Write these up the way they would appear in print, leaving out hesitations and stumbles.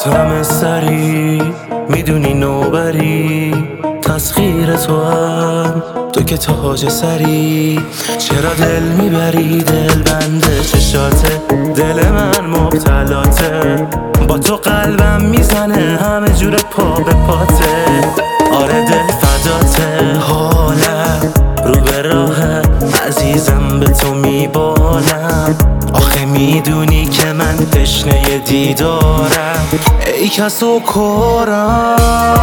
همه سری میدونی نوبری، تسخیر تو هم تو که تاج سری. چرا دل میبری دل بنده چشاته، دل من مبتلاته، با تو قلبم میزنه همه جور پا به پاته. آره دل فداته، حالم رو به راه عزیزم به تو میبالم. آخه میدونی که من تشنه دیدارم، ای کس و کارم.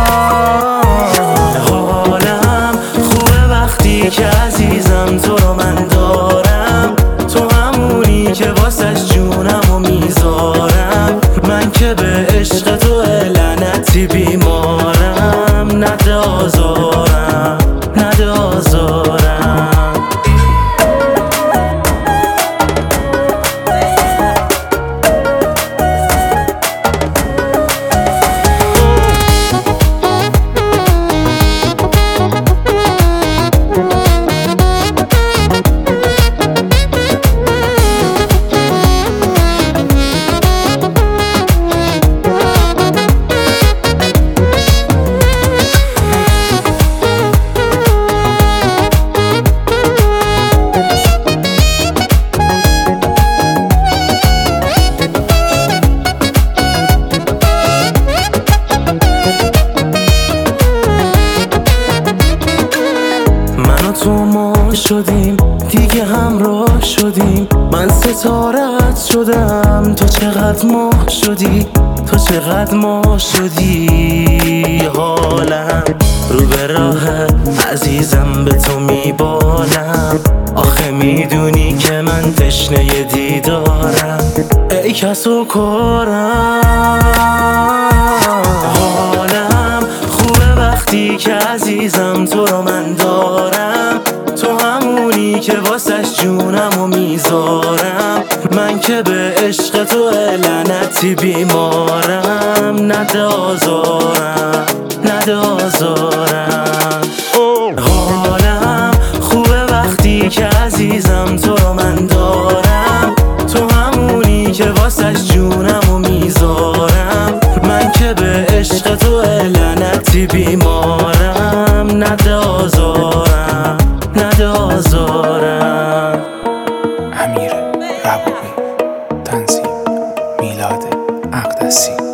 حالم خوبه وقتی که عزیزم تو رو من دارم، تو همونی که واسش جونم و میذارم. من که به عشق تو لعنتی بیمارم، نده آزارم نده آزارم. تو ما شدیم دیگه همراه شدیم، من ستارت شدم تو چقدر ماه شدی، تو چقدر ماه شدی. حالم رو به راه عزیزم به تو میبالم، آخه میدونی که من تشنه دیدارم، ای کس و کارم. حالم خوبه وقتی که عزیزم تو رو من دارم، تو همونی که واسش جونم و میذارم. من که به عشق تو لعنتی بیمارم، نده آزارم نده آزارم. حالم خوبه وقتی که عزیزم تو رو من دارم، تو همونی که واسش جونم و میذارم. من که به عشق تو لعنتی بیمارم، نده آزارم نده آزارم. امیر ربابی، تنظیم میلاد اقدسی.